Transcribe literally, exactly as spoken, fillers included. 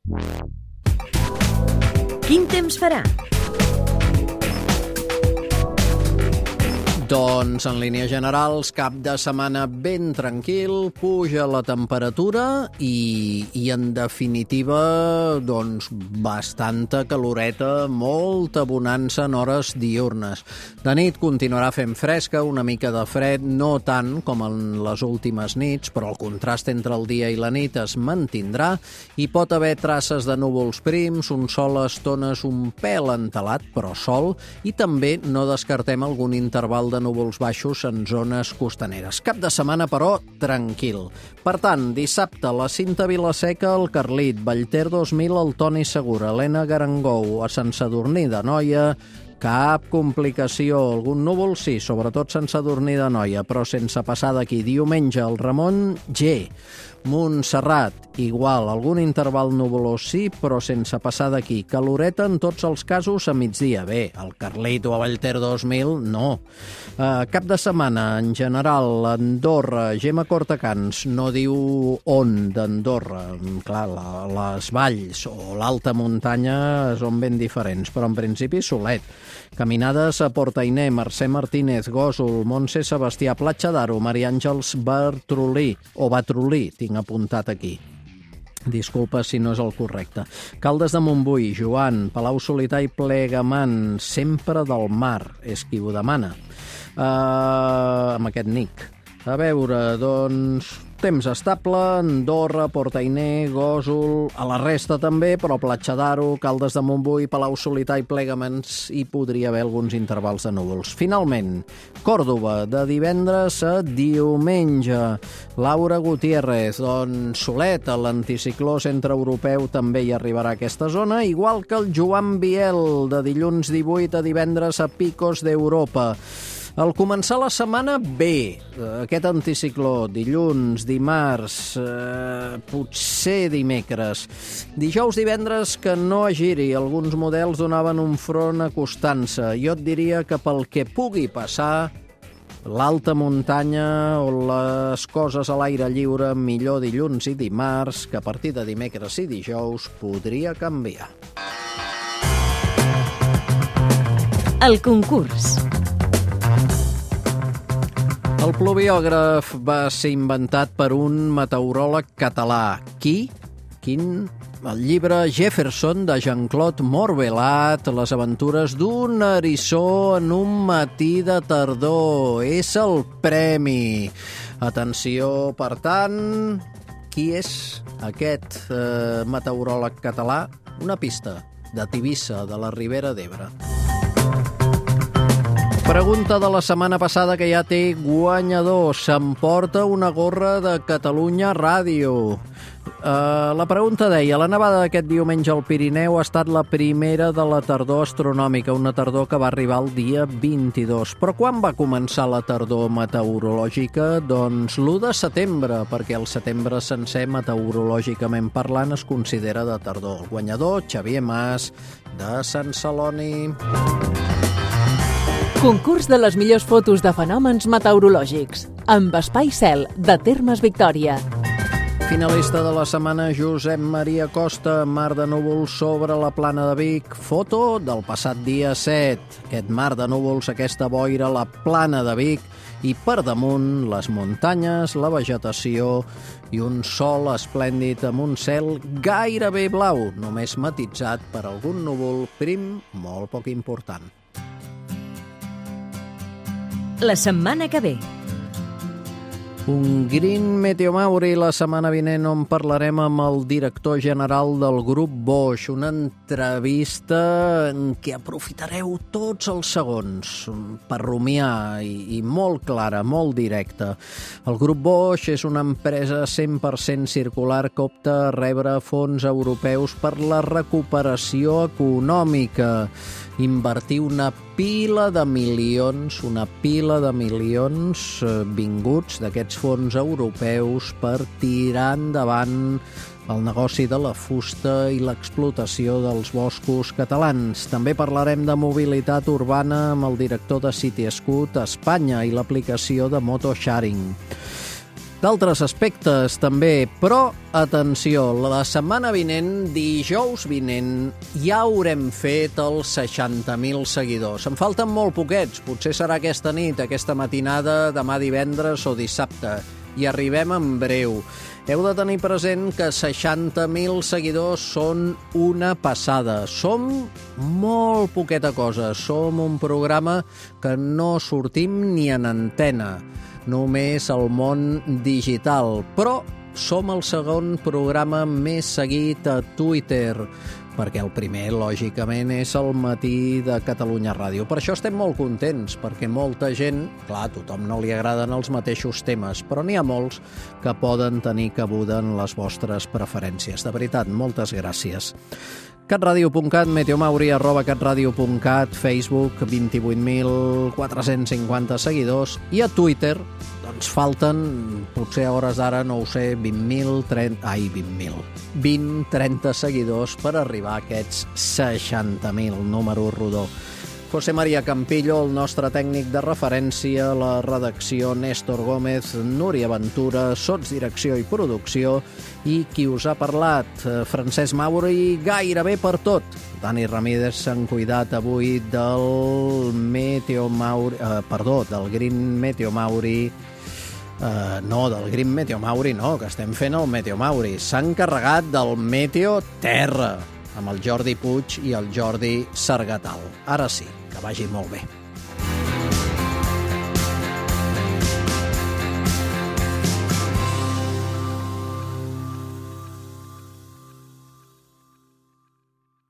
Quin temps farà? Doncs, en línies generals, cap de setmana ben tranquil, puja la temperatura i, i en definitiva, doncs, bastanta caloreta, molta bonança en hores diürnes. De nit continuarà fent fresca, una mica de fred, no tant com en les últimes nits, però el contrast entre el dia i la nit es mantindrà i pot haver traces de núvols prims, un sol a estones un pèl entelat, però sol, i també no descartem algun interval de de núvols baixos en zones costaneres. Cap de setmana, però, tranquil. Per tant, dissabte, la Cinta Vilaseca, el Carlit, Vallter dos mil, el Toni Segura, Helena Garangou, a Sant Sadurní d'Anoia, cap complicació. Algun núvol, sí, sobretot Sant Sadurní d'Anoia, però sense passar d'aquí. Diumenge, el Ramon, G. Montserrat, igual, algun interval nuvolós sí, però sense passar d'aquí. Caloreta en tots els casos a migdia. Bé, el Carlit o a Vallter dos mil, no. Uh, cap de setmana, en general, Andorra, Gemma Cortacans, no diu on d'Andorra. Clar, la, les valls o l'alta muntanya són ben diferents, però en principi solet. Caminades a Portainer, Mercè Martínez, Gósol, Montse Sebastià, Platja d'Aro, Maria Àngels Bartrolí, o Batrolí, tinc apuntat aquí. Disculpa si no és el correcte. Caldes de Montbui, Joan, Palau Solità i Plegamant, sempre del mar, és qui ho demana. Uh, amb aquest nick. A veure, doncs, temps estable, Andorra, Portainer, Gósol, a la resta també, però Platja d'Aro, Caldes de Montbui, Palau Solità i Plegamans, hi podria haver alguns intervals de núvols. Finalment, Còrdova, de divendres a diumenge. Laura Gutiérrez, doncs, solet, a l'anticicló centreeuropeu també hi arribarà a aquesta zona, igual que el Joan Biel, de dilluns divuit a divendres a Picos d'Europa. Al començar la setmana, bé, aquest anticicló, dilluns, dimarts, eh, potser dimecres. Dijous, divendres, que no giri. Alguns models donaven un front acostant-se. Jo et diria que pel que pugui passar, l'alta muntanya o les coses a l'aire lliure, millor dilluns i dimarts, que a partir de dimecres i dijous podria canviar. El concurs. El pluviògraf va ser inventat per un meteoròleg català. Qui? Quin? El llibre Jefferson, de Jean-Claude Morvelat, les aventures d'un eriçó en un matí de tardor. És el premi. Atenció, per tant, qui és aquest eh, meteoròleg català? Una pista, de Tivissa, de la Ribera d'Ebre. Pregunta de la setmana passada que ja té guanyador. S'emporta una gorra de Catalunya Ràdio. Uh, la pregunta deia: la nevada d'aquest diumenge al Pirineu ha estat la primera de la tardor astronòmica, una tardor que va arribar el dia vint-i-dos. Però quan va començar la tardor meteorològica? Doncs l'u de setembre, perquè el setembre sencer, meteorològicament parlant, es considera de tardor. El guanyador, Xavier Mas, de Sant Celoni. Concurs de les millors fotos de fenòmens meteorològics, amb Espai Cel, de Termes Victòria. Finalista de la setmana, Josep Maria Costa, mar de núvols sobre la plana de Vic. Foto del passat dia set. Aquest mar de núvols, aquesta boira, la plana de Vic, i per damunt les muntanyes, la vegetació i un sol esplèndid amb un cel gairebé blau, només matitzat per algun núvol prim molt poc important. La setmana que ve. Un Green Meteomauri la setmana vinent, on parlarem amb el director general del grup Bosch. Una entrevista en què aprofitareu tots els segons per rumiar i, i molt clara, molt directa. El grup Bosch és una empresa cent per cent circular que opta a rebre fons europeus per la recuperació econòmica. Invertir una pila de milions, una pila de milions eh, vinguts d'aquests fons europeus per tirar endavant el negoci de la fusta i l'explotació dels boscos catalans. També parlarem de mobilitat urbana amb el director de City Scoot a Espanya i l'aplicació de motosharing. d'altres aspectes també, però atenció, la setmana vinent, dijous vinent, ja haurem fet els seixanta mil seguidors. En falten molt poquets, potser serà aquesta nit, aquesta matinada, demà divendres o dissabte, i arribem en breu. Heu de tenir present que seixanta mil seguidors són una passada. Som molt poqueta cosa. Som un programa que no sortim ni en antena, només al món digital. Però som el segon programa més seguit a Twitter, perquè el primer, lògicament, és el Matí de Catalunya Ràdio. Per això estem molt contents, perquè molta gent, clar, a tothom no li agraden els mateixos temes, però n'hi ha molts que poden tenir cabuda en les vostres preferències. De veritat, moltes gràcies. catradio punt cat, meteomauri, arroba catradio punt cat, Facebook, vint-i-vuit mil quatre-cents cinquanta seguidors, i a Twitter, doncs falten, potser a hores d'ara, no ho sé, vint mil, trenta... Ai, vint mil. vint, trenta seguidors per arribar a aquests seixanta mil, número rodó. José María Campillo, el nostre tècnic de referència, la redacció Néstor Gómez, Núria Ventura, sotsdirecció i producció, i qui us ha parlat, Francesc Mauri, gairebé per tot. Dani Ramírez s'han cuidat avui del Meteo Mauri, eh, perdó, del Green Meteo Mauri, Uh, no, del Green Meteo Mauri no, que estem fent el Meteo Mauri. S'han encarregat del Meteo Terra, amb el Jordi Puig i el Jordi Sargatal. Ara sí, que vagi molt bé.